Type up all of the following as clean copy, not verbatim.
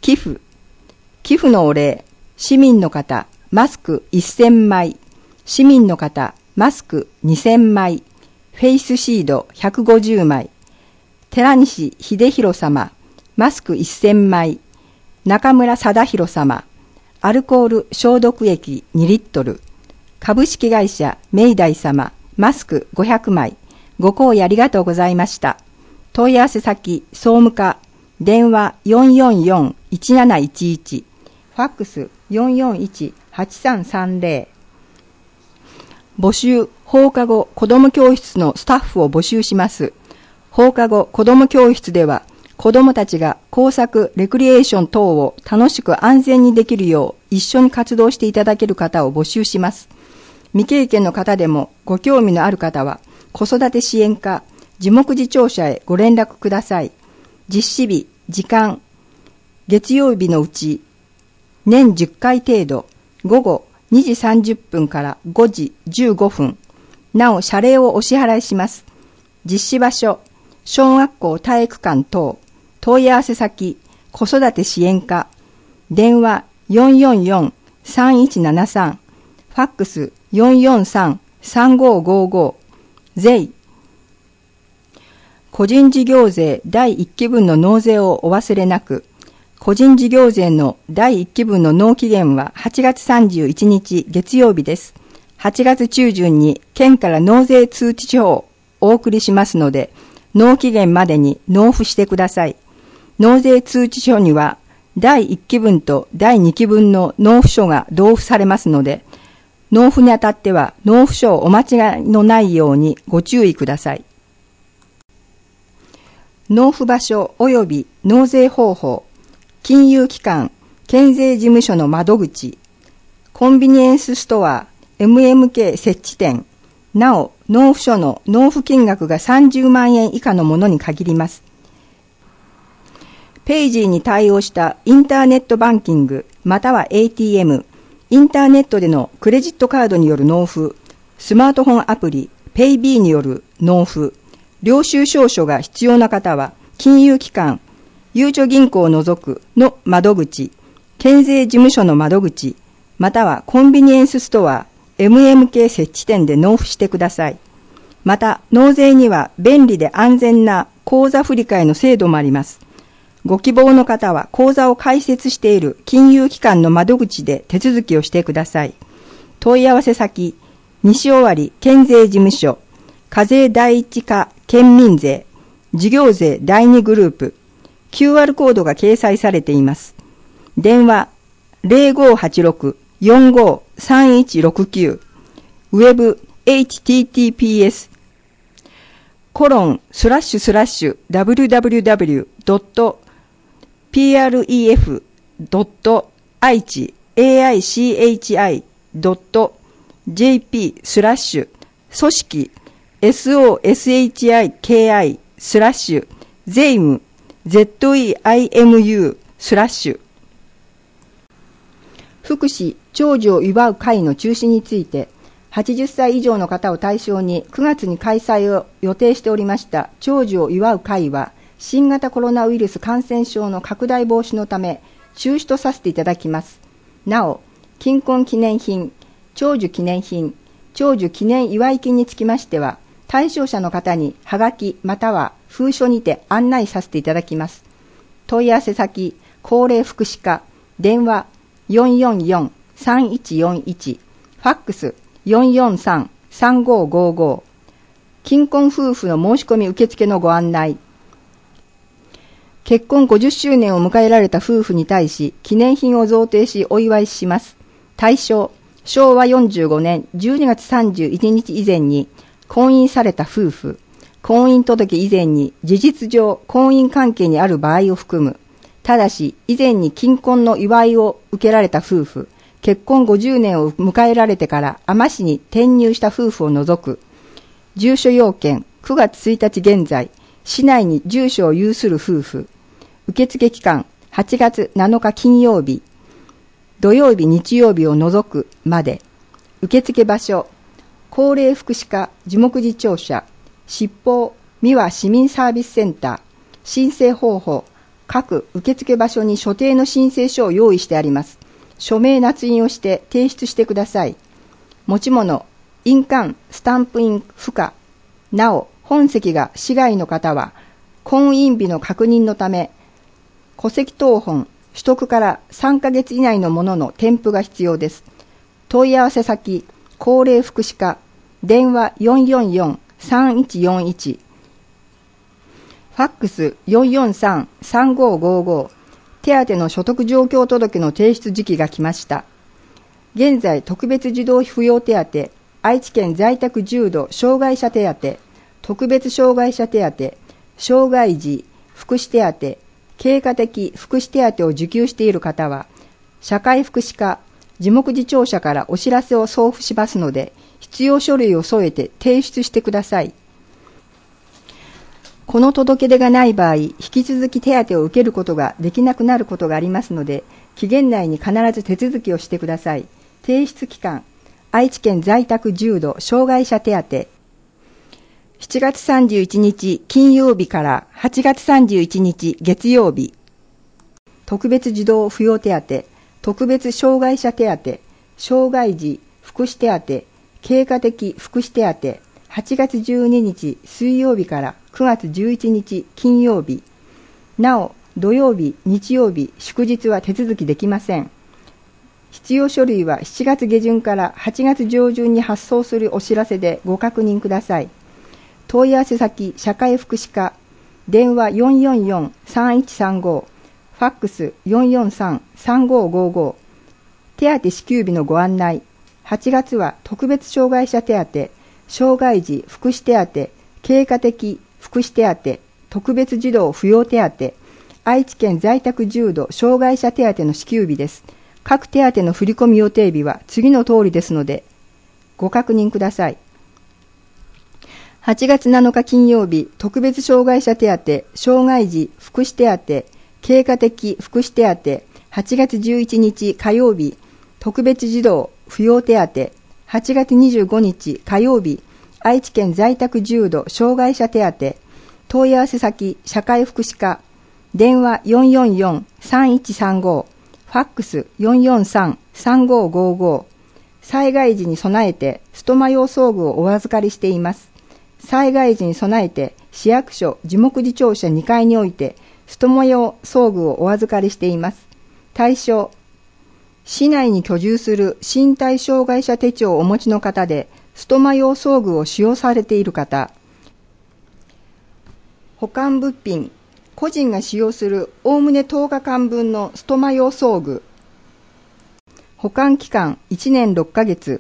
寄付。寄付のお礼。市民の方、マスク1000枚。市民の方、マスク2000枚。フェイスシード150枚。寺西秀弘様、マスク1000枚。中村貞弘様、アルコール消毒液2リットル。株式会社明大様、マスク500枚。ご講意ありがとうございました。問い合わせ先、総務課、電話444-1711、ファックス441-8330。募集、放課後子ども教室のスタッフを募集します。放課後子ども教室では、子どもたちが工作、レクリエーション等を楽しく安全にできるよう一緒に活動していただける方を募集します。未経験の方でもご興味のある方は、子育て支援課、樹木事庁舎へご連絡ください。実施日、時間、月曜日のうち、年10回程度、午後2時30分から5時15分。なお、謝礼をお支払いします。実施場所、小学校体育館等。問い合わせ先、子育て支援課。電話444-3173。ファックス443-3555。税。個人事業税第1期分の納税をお忘れなく。個人事業税の第1期分の納期限は8月31日月曜日です。8月中旬に県から納税通知書をお送りしますので、納期限までに納付してください。納税通知書には第1期分と第2期分の納付書が同付されますので、納付にあたっては納付書をお間違いのないようにご注意ください。納付場所及び納税方法、金融機関、県税事務所の窓口、コンビニエンスストア、MMK 設置店、なお、納付書の納付金額が30万円以下のものに限ります。ペイジーに対応したインターネットバンキング、または ATM、インターネットでのクレジットカードによる納付、スマートフォンアプリ、ペイビーによる納付、領収証書が必要な方は、金融機関、ゆうちょ銀行を除くの窓口、県税事務所の窓口、またはコンビニエンスストア、MMK 設置店で納付してください。また、納税には便利で安全な口座振替の制度もあります。ご希望の方は口座を開設している金融機関の窓口で手続きをしてください。問い合わせ先、西尾張県税事務所、課税第一課県民税、事業税第2グループ、QR コードが掲載されています。電話0586-453169、ウェブ https://www.pref.aichi.jp/ 組織 soshiki/zeimu zeimu/ 福祉長寿を祝う会の中止について、80歳以上の方を対象に9月に開催を予定しておりました長寿を祝う会は、新型コロナウイルス感染症の拡大防止のため中止とさせていただきます。なお、金婚記念品、長寿記念品、長寿記念祝い金につきましては、対象者の方にはがきまたは封書にて案内させていただきます。問い合わせ先、高齢福祉課、電話444-3141、ファックス443-3555、金婚夫婦の申し込み受付のご案内。結婚50周年を迎えられた夫婦に対し、記念品を贈呈しお祝いします。対象、昭和45年12月31日以前に婚姻された夫婦、婚姻届以前に事実上婚姻関係にある場合を含む。ただし、以前に金婚の祝いを受けられた夫婦、結婚50年を迎えられてから海士に転入した夫婦を除く。住所要件、9月1日現在、市内に住所を有する夫婦。受付期間、8月7日金曜日、土曜日日曜日を除くまで。受付場所、高齢福祉課樹木事庁舎、七宝三和市民サービスセンター。申請方法、 各受付場所に所定の申請書を用意してあります。署名捺印をして提出してください。持ち物、印鑑、スタンプ印不可。なお、本籍が市外の方は、婚姻日の確認のため、戸籍謄本、取得から3ヶ月以内のものの添付が必要です。問い合わせ先、高齢福祉課、電話444-3141、ファックス 443-3555、手当の所得状況届の提出時期が来ました。現在、特別児童扶養手当、愛知県在宅重度障害者手当、特別障害者手当、障害児福祉手当、経過的福祉手当を受給している方は、社会福祉課、事務次長者からお知らせを送付しますので、必要書類を添えて提出してください。この届け出がない場合、引き続き手当を受けることができなくなることがありますので、期限内に必ず手続きをしてください。提出期間、愛知県在宅重度障害者手当、7月31日金曜日から8月31日月曜日。特別児童扶養手当、特別障害者手当、障害児福祉手当、経過的福祉手当、8月12日水曜日から9月11日金曜日。なお、土曜日、日曜日、祝日は手続きできません。必要書類は7月下旬から8月上旬に発送するお知らせでご確認ください。問い合わせ先、社会福祉課、電話444-3135、ファックス 443-3555、手当支給日のご案内。8月は特別障害者手当、障害児福祉手当、経過的福祉手当、特別児童扶養手当、愛知県在宅重度障害者手当の支給日です。各手当の振込予定日は次の通りですので、ご確認ください。8月7日金曜日、特別障害者手当、障害児福祉手当、経過的福祉手当、8月11日火曜日、特別児童扶養手当、8月25日火曜日、愛知県在宅重度障害者手当、問い合わせ先、社会福祉課、電話444-3135、ファックス 443-3555、災害時に備えてストマ用装具をお預かりしています。災害時に備えて市役所事務次長舎2階においてストマ用装具をお預かりしています。対象、市内に居住する身体障害者手帳をお持ちの方でストマ用装具を使用されている方、保管物品、個人が使用するおおむね10日間分のストマ用装具、保管期間1年6ヶ月、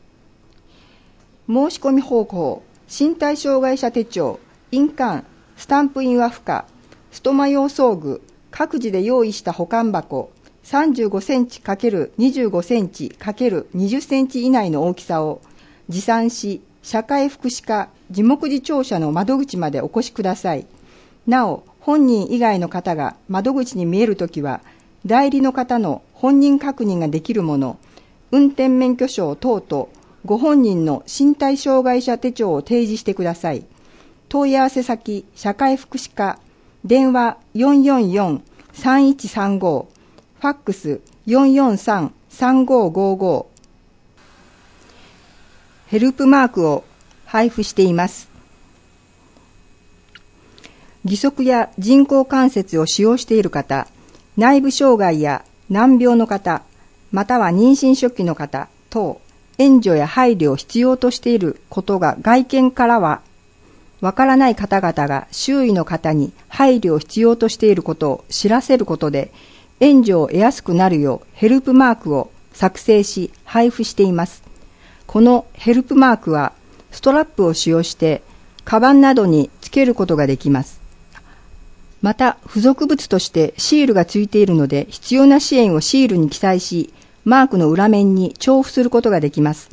申し込み方法、身体障害者手帳、印鑑、スタンプ印は不可、ストマ用装具、各自で用意した保管箱、35センチ ×25 センチ ×20 センチ以内の大きさを持参し、社会福祉課事務次長舎の窓口までお越しください。なお、本人以外の方が窓口に見えるときは、代理の方の本人確認ができるもの、運転免許証等々、ご本人の身体障害者手帳を提示してください。問い合わせ先、社会福祉課、電話444-3135、ファックス 443-3555、ヘルプマークを配布しています。義足や人工関節を使用している方、内部障害や難病の方、または妊娠初期の方等、援助や配慮を必要としていることが外見からはわからない方々が周囲の方に配慮を必要としていることを知らせることで援助を得やすくなるようヘルプマークを作成し配布しています。このヘルプマークはストラップを使用してカバンなどにつけることができます。また付属物としてシールがついているので必要な支援をシールに記載しマークの裏面に重複することができます。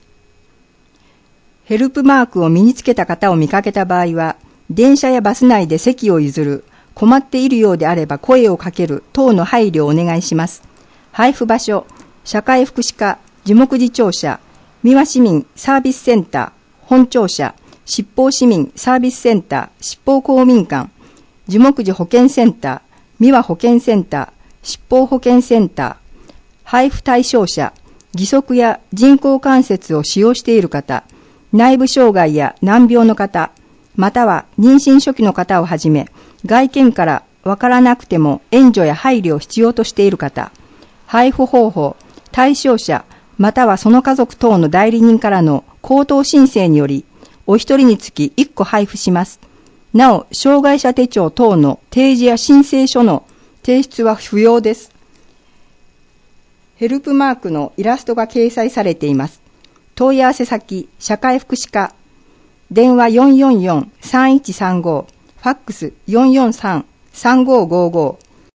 ヘルプマークを身につけた方を見かけた場合は、電車やバス内で席を譲る、困っているようであれば声をかける等の配慮をお願いします。配布場所、社会福祉課、事務次長舎、三輪市民サービスセンター、本庁舎、七宝市民サービスセンター、七宝公民館、樹木寺保健センター、 三輪保健センター、疾病保健センター、配布対象者、義足や人工関節を使用している方、内部障害や難病の方、または妊娠初期の方をはじめ、外見からわからなくても援助や配慮を必要としている方、配布方法、対象者、またはその家族等の代理人からの口頭申請により、お一人につき1個配布します。なお、障害者手帳等の提示や申請書の提出は不要です。ヘルプマークのイラストが掲載されています。問い合わせ先、社会福祉課、電話 444-3135、ファックス 443-3555